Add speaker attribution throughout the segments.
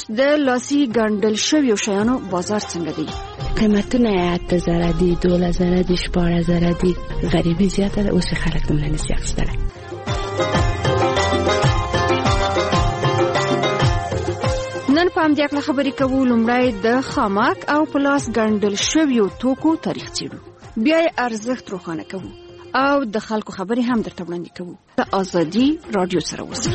Speaker 1: د لاسي ګنډل شویو شیانو بازار څنګه دی؟
Speaker 2: قیمتونه 8000 دي، 12000 دي، 14000 دي. غریبی زیاته ده، اوس خلک دومره نشي اخیستلی.
Speaker 1: نن په همدې اړه خبرې کوو. لومړی د خامک او پلاس ګنډل شویو توکو تاریخ څېړو، بیا یې ارزښت روښانه کوو او د خلکو خبرې هم درته وړاندې کوو. د ازادي رادیو سره اوسئ.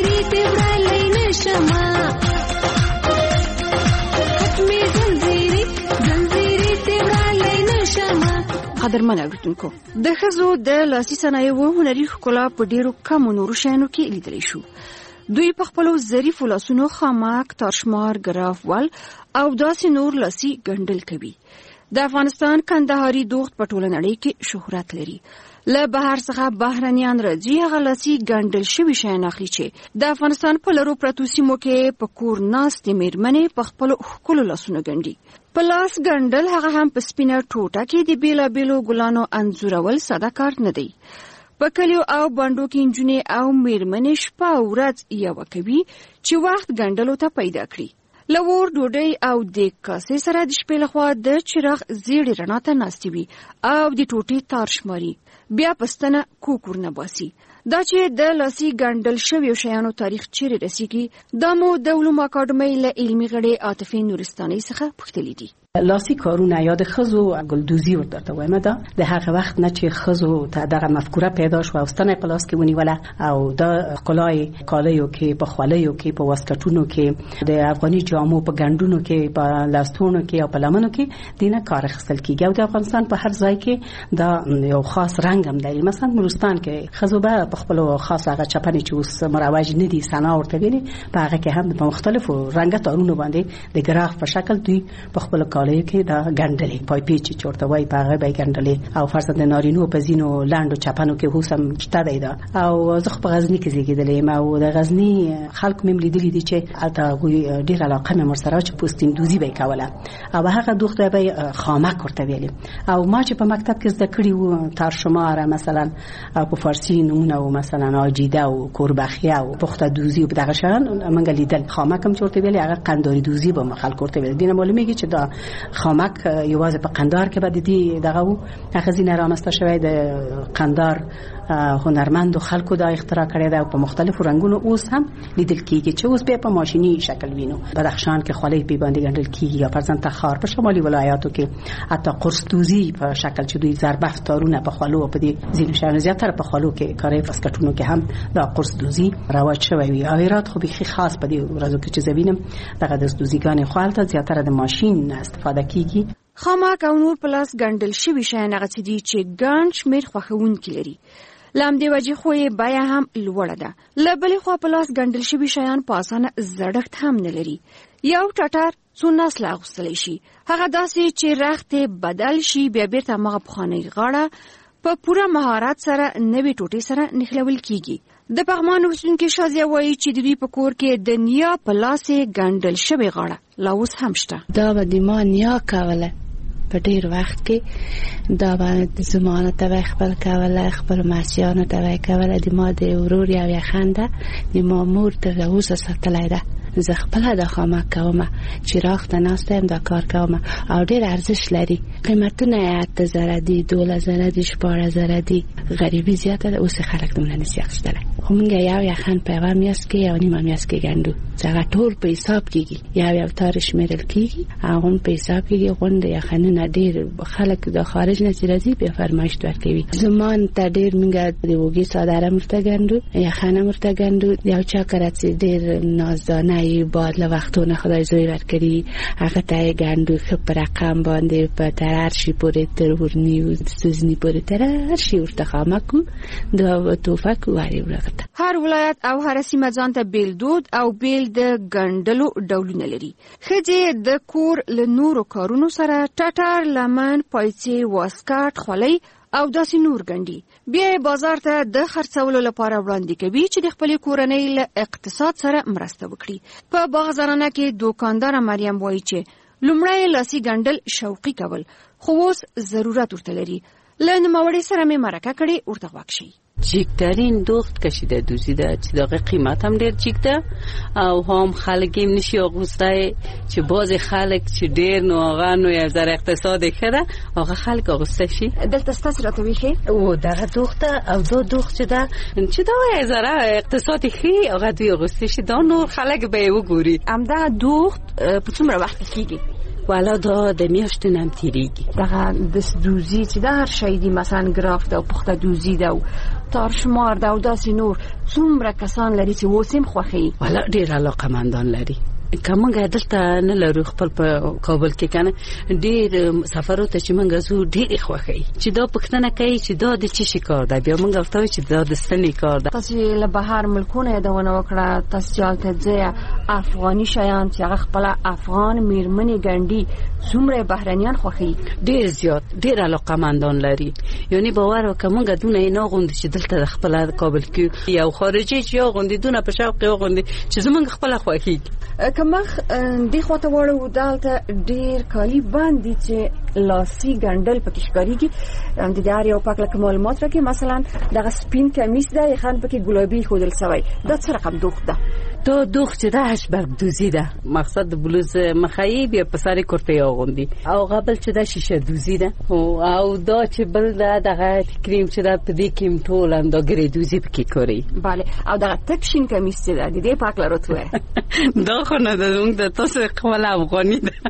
Speaker 1: قدرمن اوریدونکو، د ښځو د لاسي صنایعو هنري ښکلا په ډیرو کمو نورو شیانو کې لیدلی شو. دوی په خپلو ظریفو لاسونو خامک، تارشمار، ګراف ول او داسې نور لاسي ګنډل کوي. د افغانستان کندهاري دوخت په ټوله نړۍ کې شهرت لري. له بهر څخه بهرنیان راځي هغه لاسي ګنډل شوي شیان اخلي چې د افغانستان په لرو پرتو سیمو کې په کور ناستې میرمنې په خپلو ښکلو لاسونو ګنډي. په لاس ګنډل هغه هم په سپینه ټوټه کې د بیلابیلو ګلانو انځورول ساده کار نه دی. په کلیو او بانډو کې نجونې او میرمنې شپه او ورځ یوه کوي چې وخت ګنډلو ته پیدا کړي. له اور ډوډۍ او د کاسې سره د شپې لخوا د چراغ زیړې رڼا ته ناستې وي او د ټوټې تار شماري، بیا پستنه کوکور نه باسي. دا چې د لاسي ګنډل شویو شیانو تاریخ چیرې رسیږي، دا مو د علومو اکاډمۍ له علمي غړي عاطفې نورستانۍ څخه پوښتلي دي.
Speaker 3: لاسي کارونه یا د ښځو ګلدوزي ورته وایم، دا د هغه وخت نه چې ښځو ته دغه مفکوره پیدا شو او ستنه په لاس کې ونیوله او د ښکلای کالیو کې، په خوليو کې، په واسکټونو کې، د افغاني جامو په ګنډونو کې، په لاستونو کې او په لمنو کې دینه کار اخیستل کیږي. او د افغانستان په هر ځای کې دا یو خاص رنگ هم لري. مثلا نورستان کې ښځو به په خپل خاص هغه چپنې چې اوس مروج نه دي، سنا ورته ویلي، په هغه کې هم په مختلفو رنګه تارونو باندې د ګراف په شکل دوی په خپل کالیو کې دا ګنډلې، پای پیچ چورته وای په هغه به ګنډلې. او فرضاً د نارینو په زینو لاندو چپنو کې اوس هم شته دی دا. او زه په غزنی کې زیږیدلې ما، او د غزنی خلکو مې لیدلې دي چې البته ډیر علاقه مې مرسره چې پوستین دوزي به کوله او هغه دوخته به خامک ورته ویلې. او ما چې په مکتب کې زده کړی و تارشمار مثلا او په فارسی نمونه او مثلا اجیده او کوربخیه او پخته دوزي په دغه شان منګ لیدل. خامک هم چورته ویلې، هغه قنداری دوزي به مخال کوته ویل. دینه معلومیږي چې دا خامک یوازې په قندار کې به دي دغه هغه زینه رامسته شوی د قندار هنرمند خلکو دا اختراع کړی دی او په مختلفو رنگونو اوس هم لیدل کیږي چې اوس به په ماشینی شکل وینو. بدخشان کې خولۍ په باندې ګنډل کیږي یا فرضاً تخار په شمالي ولایاتو کې حتی قرص دوزي په شکل چې دوی ضربه تارونه په خولو په دې زینو شان زیاتره په خولو کې کاري فسکټونو کې هم دا قرص دوزي رواج شوی وي. او ایرات خو به خاص په دې ورځو کې چې زوینم دغه د دوزیګان خالته زیاتره د ماشین استفاده کیږي.
Speaker 1: خامک او نور پلاس ګنډل شوي شیان هغه څه دي چې ګڼ شمېر خوښونکي لري. له همدې وجې خو یې بیه هم لوړه ده. له بلې خوا پلاس ګنډل شوي شیان په اسانه زړښت هم نه لري. یو ټټر څو نسله اغوستلی شي، هغه داسې چې رخت بدل شي بیا بیرته همغه پخوانۍ غاړه په پوره مهارت سره نوې ټوټې سره نښلول کیږي. د پغمان اوسیدونکي شازیه وایي چې د دوی په کور کې د نیا په لاسې ګنډل شوې غاړه لا اوس هم شته.
Speaker 2: دا به د ما نیا کوله په ډیر وخت کې، دا باندې زمانه ته خپل کوله، خپل ماسیانو ته کوله. د ما د ورور یو یخنده د ما مور تر اوسه ساتلای ده. زه خپل د خامک کوم چې راخته ناستم دا کار کوم او ډیر ارزش لري. قیمتونه 8000 دي، 12000 دي، 14000 دي. غریبی زیاته ده، اوس خلک دومره نشي اخیستلی. خو موږ یو یخن په یوه میاشت کې یو نیمه میاشت کې ګنډو، چې هغه ټول په حساب کېږي، یو تار شمېرل کېږي، هغه په حساب کېږي. غونډه یخنونه ډېر خلک د خارج نه چې راځي بیا فرمایشت ورکوي. زمان ته ډېر موږ د وږي څادره ورته ګنډو، یخنه ورته ګنډو. یو چا کړه چې ډېر نازدانه یې باد له وختونه خدای زوی ورکړي، هغه ته یې ګنډو ښه په رقم باندې په تر هر شي پورې تر ورني سوزني پورې تر هر شي ورته خامک د توفک واري ورغته.
Speaker 1: هر ولایت او هر سیمه ځان ته بیل دود او بیل د ګنډلو ډولونه لري. ښځې د کور له نورو کارونو سره ټټر، لمن، پایڅې، واسکټ، خولۍ او داسې نور ګنډي. بیا یې بازار ته د خرڅولو لپاره وړاندې کوي چې د خپلې کورنۍ له اقتصاد سره مرسته وکړي. په باغزرانه کې دوکانداره مریم وایي چې لومړی لاسي ګنډل شوقي کول، خو اوس ضرورت ورته لري. له نوموړي سره مې مرکه کړې، ورته غوږ شئ.
Speaker 4: جیکترین دوخت کشیده دوزیده چې دغه قیمت هم ډیر جیک ده او هم خلک هم نشي اغوسته چې باز خلک چې ډیر نو هغه نو یو ذره اقتصاد خره هغه خلک اغوسته شي.
Speaker 1: دلته ستاسو راته ویخي
Speaker 4: او دغه دوخته او دو دوخت چې دا یو ذره اقتصاد خي هغه دوی اغوسته شي دا نور خلک به وګوري.
Speaker 1: همدا دوخت په څومره وخت کېږي؟
Speaker 4: والا دا د میاشتې نم تیریږي.
Speaker 1: دغه د دوزي چې د هر شی دی مثلا ګراف ده او پخته دوزي ده او تارشمار ده او داسې نور څومره کسان لري چې وسیم خوښي؟
Speaker 4: والا ډیر علاقمندان لري. کومه دلته نه لرو خپل په کابل کې کنه ډیر سفرات چې موږ زو ډیر خوښي چې دا پښتنه کوي چې دا د چی کار ده بیا موږ ورته چې دا د ستنې کار ده.
Speaker 1: تاسو له بهر ملکونه یادونه وکړه تاسو چالت ځای افغاني شیان چې هغه خپل افغان میرمنې ګنډي څومره بهرنیان خوښي؟
Speaker 4: ډیر زیات ډیر علاقمندان لري. یعنی باور وکړه موږ دونه نه غوند چې دلته خپل کابل کې یو خارجي چې غوندي دونه په شوق غوندي چې زمونږ خپل خوښي.
Speaker 1: کمخ دی خواته وړو دالته ډیر کالی باندې چې لاسي ګنډل پکې ښکاریږي. د دې یو پاک لکه معلومات راکې مثلا دغه سپین کمیس ده خان پکې ګلابي خودل سوی دا څه رقم دوخت ده؟
Speaker 4: دا دوخت چې ده هشبرګ دوزی ده. مقصد د بلوز مخایی بیا په سر کورته اغوندي او قبل چې ده شیشه دوزی ده او دا چې بل ده دغه کریم چې ده په دې کې ټول هم دا ګری دوزی پکې کوي.
Speaker 1: bale او دغه تک شین کمیس چې ده د دې پاک لروتوه
Speaker 4: دا خو نه ده موږ د تاسو خپل افغاني ده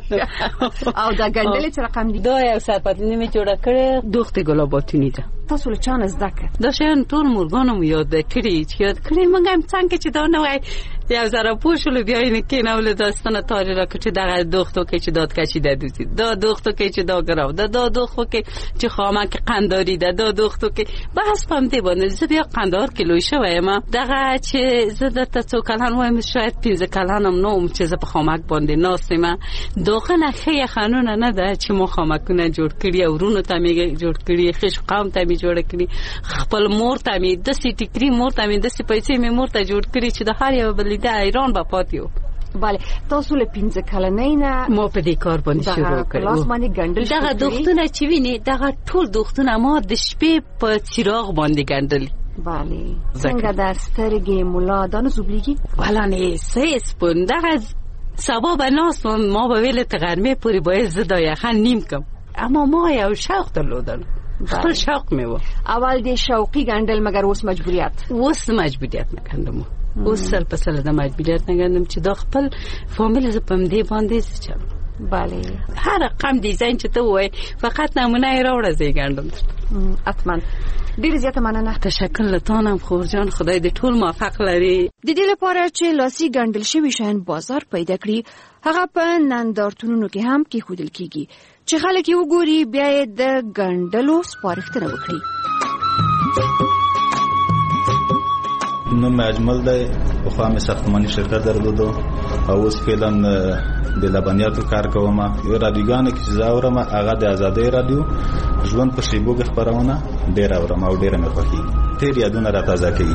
Speaker 1: او دا ګنډل چې رقم دي
Speaker 4: دا یو سرپتلنی می جوړه کړې دوخت ګلاباتونی ده.
Speaker 1: تاسو له چانه زده کړ؟
Speaker 4: دا شین ټول مورګانو یاد کړی چې یاد کړی موږ هم څنګه چې دا نه وای یو زره پوښول بیا یې کې نه ول داستانه تاریخ را کړی دغه دوختو کې چې داد کشیده دوزی دا دوختو کې چې دا ګراو دا دوختو کې چې خامک قنداری ده دا دوختو کې بحث پم دی باندې زه بیا قندار کیلوي شوی ما دغه چې زه د تاسو کلان وایم شاید 15 کلانم نو چې زه په خامک باندې ناسمه دوغه نه خې قانون نه ده چې مو خامکونه جوړ کړی او ورونو ته می جوړ کړی خش قوم ته می جوړ کړی خپل مور ته می د سټی کری مور ته می د سې پیسې می مور ته جوړ کړی چې د هر یو بل د ایران په پاتیو.
Speaker 1: bale تاسو له 15 کلنۍ نه
Speaker 4: ما په دې کار باندې شروع کړم.
Speaker 1: لاس باندې ګنډل
Speaker 4: دغه دوختونه چې ویني دغه ټول دوختونه ما د شپې په چراغ باندې ګنډل.
Speaker 1: bale څنګه در سترګې مولا دانو زوبلیږي؟
Speaker 4: والا نه سیس پون دغه سبب ناس ما به ویل تغرمه پوری باید زدا یخن نیم کم اما ما یو شوق درلودم خپل شوق می و.
Speaker 1: اول دې شوقي ګنډل مگر اوس مجبوریت
Speaker 4: نکندم اوس سر په سر د مجبوریت نګندم چې دا خپل فامیل ز پم دی باندې چل.
Speaker 1: bale
Speaker 4: هر رقم دیزاین چې ته وای فقط نمونه راوړه زی ګنډم.
Speaker 1: اتمن ډیر زیاته مننه.
Speaker 4: تشکر لتانم خورجان خدای دې ټول موفق لري.
Speaker 1: د دې لپاره چې لاسي ګنډل شوی شین بازار پیدا کړي هغه په نندارتونونو کې هم کې خودل کیږي چې خلک یې وګوري بیا یې د ګنډلو سپارښتنه وکړي.
Speaker 5: نوم اجمل دی په خوا مې ساختماني شرکت درلودو او اوس فعلا د لبنیاتو کار کوم. یو رادیوګان کې چې اورم هغه د ازادۍ رادیو ژوند په شیبو کې خبرونه ډیر اورم او ډیر مې خوښي تیر یادونه را تازه کوي.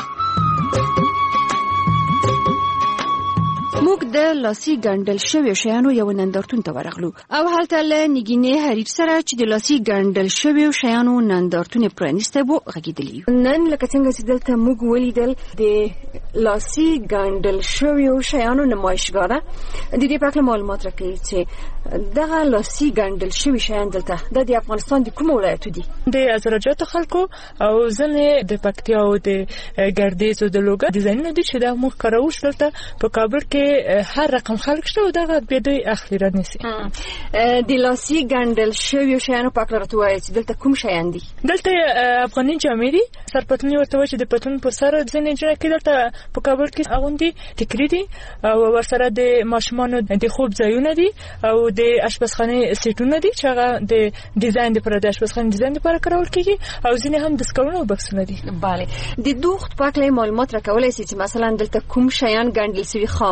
Speaker 1: موږ د لاسي ګنډل شوی شیانو یو نندارتون ته ورغلو او هلته له نګینې حریر سره چې د لاسي ګنډل شوی شیانو نندارتون پرانیسته وو غږیدلی. نن لکه څنګه چې دلته موږ ولیدل د لاسي ګنډل شوی شیانو نمایشګاه ده. د دې په اړه معلومات راکړئ چې دغه لاسي ګنډل شوی شیان دلته د افغانستان د کوم ولایت دي؟
Speaker 6: د ازرجات خلکو او ځنې د پکتیا او د ګردیز او د لوګر ډیزاینونه دي چې دا موږ کاروش دلته په کابل کې هر رقم خلک شته دغه به دوی اخلي رانیسي.
Speaker 1: د لاسي ګنډل شوی شیانو په اړه راته چې دلته کوم شیان دي؟
Speaker 6: دلته افغاني جامې دي سرپتنی ورته چې د پتون په سر ځنې جوړ کې دلته په کابل کې اغوندي ټیکری دي او ورسره د ماشومانو د خوب ځایونه دي او د اشپزخانه سیټونه دي چې هغه د ډیزاین لپاره د اشپزخانه ډیزاین لپاره کارول کیږي او ځینې هم د سکرونو بکسونه دي.
Speaker 1: bale د دوخت په اړه معلومات راکولای شي چې مثلا دلته کوم شیان ګنډل شوی خامک ده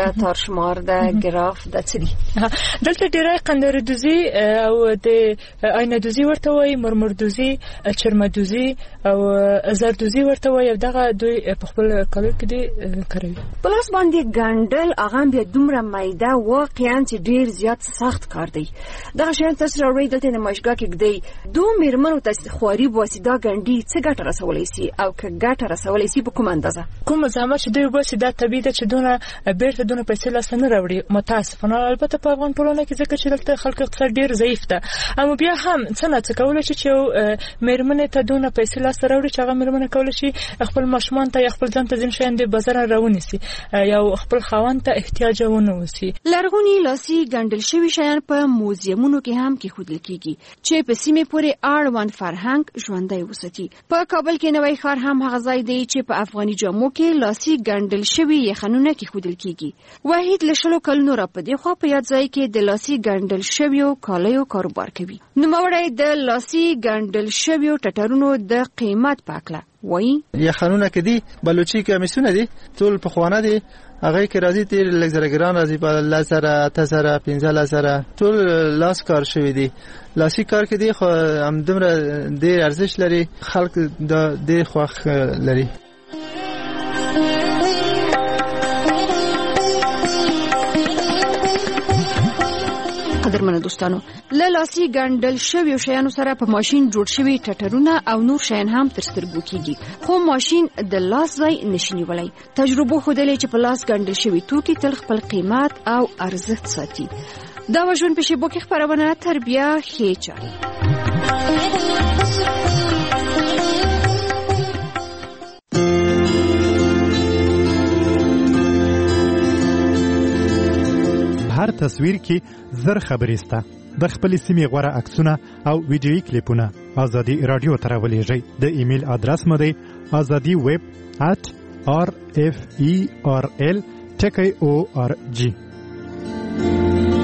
Speaker 1: د تارشمار د ګراف د څه دي؟
Speaker 6: دلته ډیری قنداردوزي او د آینه‌دوزي ورته وایي، مرمردوزي، چرمدوزي او زردوزي ورته وایي. دغه دوی په خپل کالو کې دي کوي.
Speaker 1: په لاس باندې ګنډل هغه بیا دومره میده واقعا چې ډیر زیات سخت کار دی. دغه شیان تاسو راوړئ دلته نمایشګاه کې ږدئ. دوه میرمنو ته خواري بواسطه ګنډي څه ګټه رسولی سي او که ګټه رسولی سي په کومه اندازه؟
Speaker 6: کوم زحمت چې دوی وباسي دا طبیعي ده چې دونه بیرته دونه پیسې لاسته نه راوړي، متاسفانه. البته په افغان ټولنه کې ځکه چې دلته خلک اقتصاد ډیر ضعیف ده، اما بیا هم څه نه څه کولی شي چې میرمنې ته دونه پیسې لاسته راوړي چې هغه میرمنې کولی شي خپل ماشومان ته یا خپل ځان ته ځینې شیان د بازار راونیسي یا خپل خاوند ته احتیاج ونه وسي.
Speaker 1: لرغوني لاسي ګنډل شوي شیان په موزیمونو کې هم کېښودل کېږي چې په سیمې پورې اړوند فرهنګ ژوندی وساتي. په کابل کې نوی ښار هم هغه ځای دی چې په افغاني جامو کې لاسي ګنډل شوي یخنونه کېښودل کېږي. وحید له 20 کلونو را په دې خوا په یاد ځای کې د لاسي ګنډل شویو کالیو کاروبار کوي. نوموړی د لاسي ګنډل شویو ټټرونو د قیمت په اړه وایي.
Speaker 7: یخنونه کې دي، بلوچي کمیسونه دي، ټول په خوانه دي. هغه کې راځي تیر لګزرګران راځي په الله سره 10 15 سره ټول لاس کار شوی دي. لاسي کار کې دي خو هم دومره ډیر ارزښت لري، خلک د ډیر خوښ لري.
Speaker 1: قدرمنو دوستانو، له لاسي ګنډل شویو شیانو سره په ماشین جوړ شوي ټټرونه او نور شیان هم تر سترګو کېږي، خو ماشین د لاس ځای نشي نیولی. تجربو ښودلې چې په لاس ګنډل شوي توکي تل خپل قیمت او ارزښت ساتي. دا و ژوند په شیبو کې خپرونه تربیه ښې چارې.
Speaker 8: هر تصویر کې زر خبرې سته. د خپل سیمې غوره عکسونه او ویډیویي کلیپونه ازادي رادیو ته راولېږئ. د ایمیل ادرس مو دی azadiweb@rferl.org.